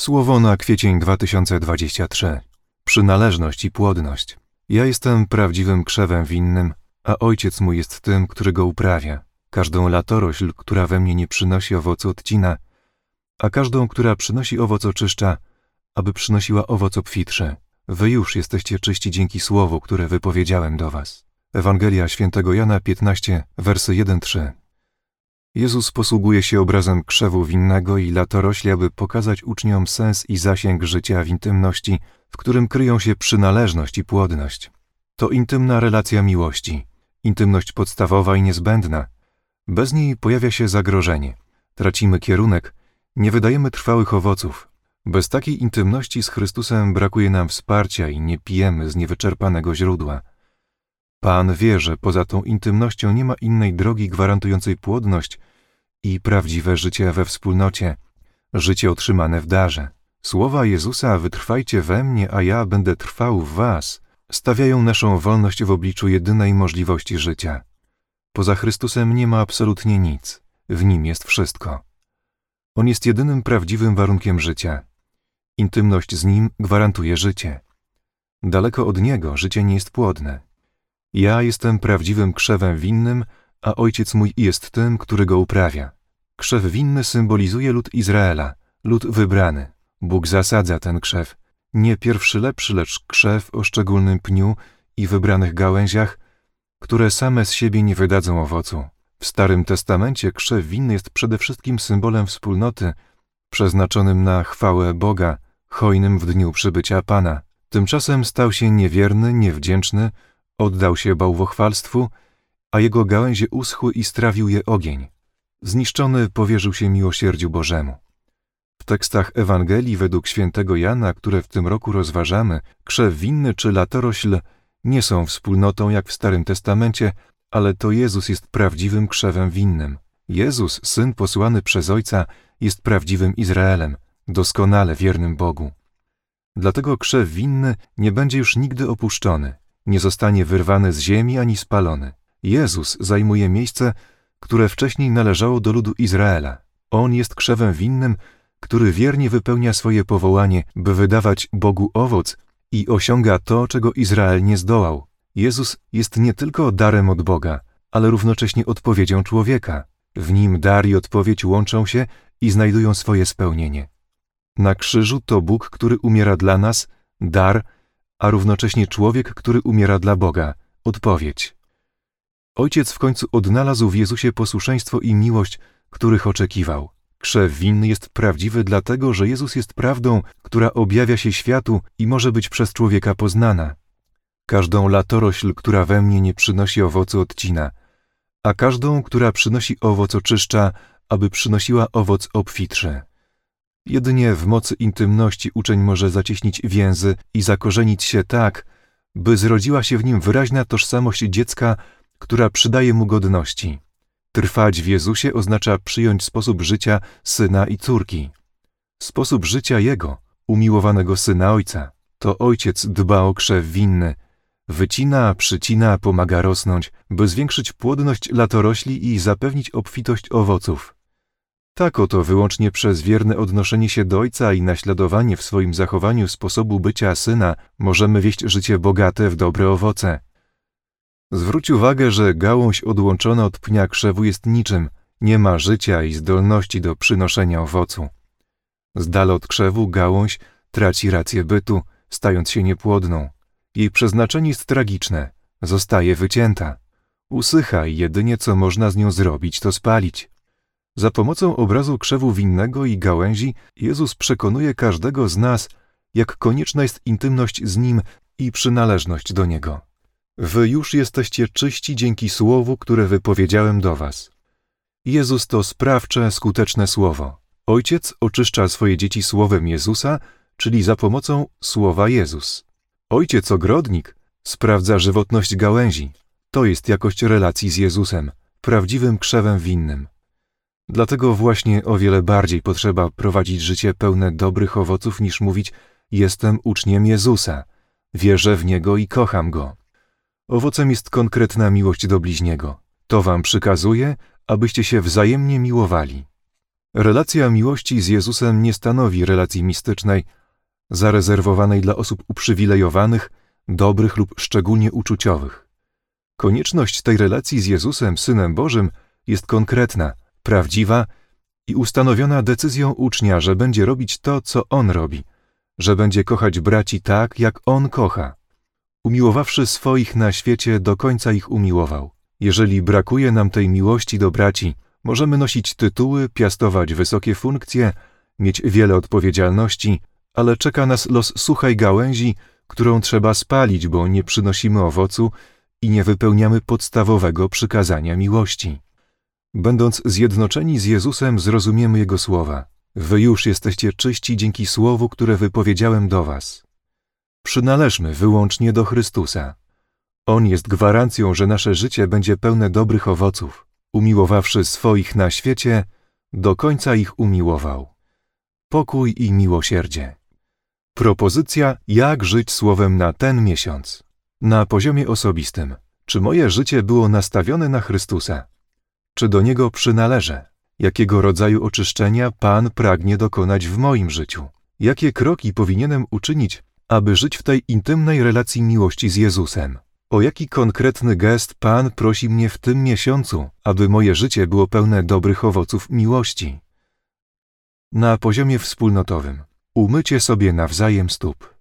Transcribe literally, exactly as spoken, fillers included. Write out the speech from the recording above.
Słowo na kwiecień dwa tysiące dwudziesty trzeci. Przynależność i płodność. Ja jestem prawdziwym krzewem winnym, a ojciec mój jest tym, który go uprawia. Każdą latorośl, która we mnie nie przynosi owocu, odcina, a każdą, która przynosi owoc, oczyszcza, aby przynosiła owoc obfitszy. Wy już jesteście czyści dzięki słowu, które wypowiedziałem do was. Ewangelia świętego Jana piętnaście, wersy jeden trzy. Jezus posługuje się obrazem krzewu winnego i latorośli, aby pokazać uczniom sens i zasięg życia w intymności, w którym kryją się przynależność i płodność. To intymna relacja miłości, intymność podstawowa i niezbędna. Bez niej pojawia się zagrożenie. Tracimy kierunek, nie wydajemy trwałych owoców. Bez takiej intymności z Chrystusem brakuje nam wsparcia i nie pijemy z niewyczerpanego źródła. Pan wie, że poza tą intymnością nie ma innej drogi gwarantującej płodność i prawdziwe życie we wspólnocie, życie otrzymane w darze. Słowa Jezusa „wytrwajcie we mnie, a ja będę trwał w was” stawiają naszą wolność w obliczu jedynej możliwości życia. Poza Chrystusem nie ma absolutnie nic, w Nim jest wszystko. On jest jedynym prawdziwym warunkiem życia. Intymność z Nim gwarantuje życie. Daleko od Niego życie nie jest płodne. Ja jestem prawdziwym krzewem winnym, a ojciec mój jest tym, który go uprawia. Krzew winny symbolizuje lud Izraela, lud wybrany. Bóg zasadza ten krzew, nie pierwszy lepszy, lecz krzew o szczególnym pniu i wybranych gałęziach, które same z siebie nie wydadzą owocu. W Starym Testamencie krzew winny jest przede wszystkim symbolem wspólnoty, przeznaczonym na chwałę Boga, hojnym w dniu przybycia Pana. Tymczasem stał się niewierny, niewdzięczny, oddał się bałwochwalstwu, a jego gałęzie uschły i strawił je ogień. Zniszczony powierzył się miłosierdziu Bożemu. W tekstach Ewangelii według świętego Jana, które w tym roku rozważamy, krzew winny czy latorośl nie są wspólnotą jak w Starym Testamencie, ale to Jezus jest prawdziwym krzewem winnym. Jezus, Syn posłany przez Ojca, jest prawdziwym Izraelem, doskonale wiernym Bogu. Dlatego krzew winny nie będzie już nigdy opuszczony, nie zostanie wyrwany z ziemi ani spalony. Jezus zajmuje miejsce, które wcześniej należało do ludu Izraela. On jest krzewem winnym, który wiernie wypełnia swoje powołanie, by wydawać Bogu owoc i osiąga to, czego Izrael nie zdołał. Jezus jest nie tylko darem od Boga, ale równocześnie odpowiedzią człowieka. W Nim dar i odpowiedź łączą się i znajdują swoje spełnienie. Na krzyżu to Bóg, który umiera dla nas, dar, a równocześnie człowiek, który umiera dla Boga, odpowiedź. Ojciec w końcu odnalazł w Jezusie posłuszeństwo i miłość, których oczekiwał. Krzew winny jest prawdziwy dlatego, że Jezus jest prawdą, która objawia się światu i może być przez człowieka poznana. Każdą latorośl, która we mnie nie przynosi owocu, odcina, a każdą, która przynosi owoc, oczyszcza, aby przynosiła owoc obfitszy. Jedynie w mocy intymności uczeń może zacieśnić więzy i zakorzenić się tak, by zrodziła się w nim wyraźna tożsamość dziecka, która przydaje mu godności. Trwać w Jezusie oznacza przyjąć sposób życia syna i córki. Sposób życia Jego, umiłowanego Syna Ojca. To Ojciec dba o krzew winny, wycina, przycina, pomaga rosnąć, by zwiększyć płodność latorośli i zapewnić obfitość owoców. Tak oto wyłącznie przez wierne odnoszenie się do Ojca i naśladowanie w swoim zachowaniu sposobu bycia Syna możemy wieść życie bogate w dobre owoce. Zwróć uwagę, że gałąź odłączona od pnia krzewu jest niczym, nie ma życia i zdolności do przynoszenia owocu. Z dala od krzewu gałąź traci rację bytu, stając się niepłodną. Jej przeznaczenie jest tragiczne, zostaje wycięta. Usycha i jedynie co można z nią zrobić, to spalić. Za pomocą obrazu krzewu winnego i gałęzi Jezus przekonuje każdego z nas, jak konieczna jest intymność z Nim i przynależność do Niego. Wy już jesteście czyści dzięki słowu, które wypowiedziałem do was. Jezus to sprawcze, skuteczne słowo. Ojciec oczyszcza swoje dzieci słowem Jezusa, czyli za pomocą słowa Jezus. Ojciec ogrodnik sprawdza żywotność gałęzi. To jest jakość relacji z Jezusem, prawdziwym krzewem winnym. Dlatego właśnie o wiele bardziej potrzeba prowadzić życie pełne dobrych owoców niż mówić: jestem uczniem Jezusa, wierzę w Niego i kocham Go. Owocem jest konkretna miłość do bliźniego. To wam przykazuję, abyście się wzajemnie miłowali. Relacja miłości z Jezusem nie stanowi relacji mistycznej, zarezerwowanej dla osób uprzywilejowanych, dobrych lub szczególnie uczuciowych. Konieczność tej relacji z Jezusem, Synem Bożym, jest konkretna, prawdziwa i ustanowiona decyzją ucznia, że będzie robić to, co On robi, że będzie kochać braci tak, jak On kocha. Umiłowawszy swoich na świecie, do końca ich umiłował. Jeżeli brakuje nam tej miłości do braci, możemy nosić tytuły, piastować wysokie funkcje, mieć wiele odpowiedzialności, ale czeka nas los suchej gałęzi, którą trzeba spalić, bo nie przynosimy owocu i nie wypełniamy podstawowego przykazania miłości. Będąc zjednoczeni z Jezusem, zrozumiemy Jego słowa. Wy już jesteście czyści dzięki słowu, które wypowiedziałem do was. Przynależmy wyłącznie do Chrystusa. On jest gwarancją, że nasze życie będzie pełne dobrych owoców. Umiłowawszy swoich na świecie, do końca ich umiłował. Pokój i miłosierdzie. Propozycja, jak żyć słowem na ten miesiąc. Na poziomie osobistym. Czy moje życie było nastawione na Chrystusa? Czy do Niego przynależę? Jakiego rodzaju oczyszczenia Pan pragnie dokonać w moim życiu? Jakie kroki powinienem uczynić, aby żyć w tej intymnej relacji miłości z Jezusem? O jaki konkretny gest Pan prosi mnie w tym miesiącu, aby moje życie było pełne dobrych owoców miłości? Na poziomie wspólnotowym. Umycie sobie nawzajem stóp.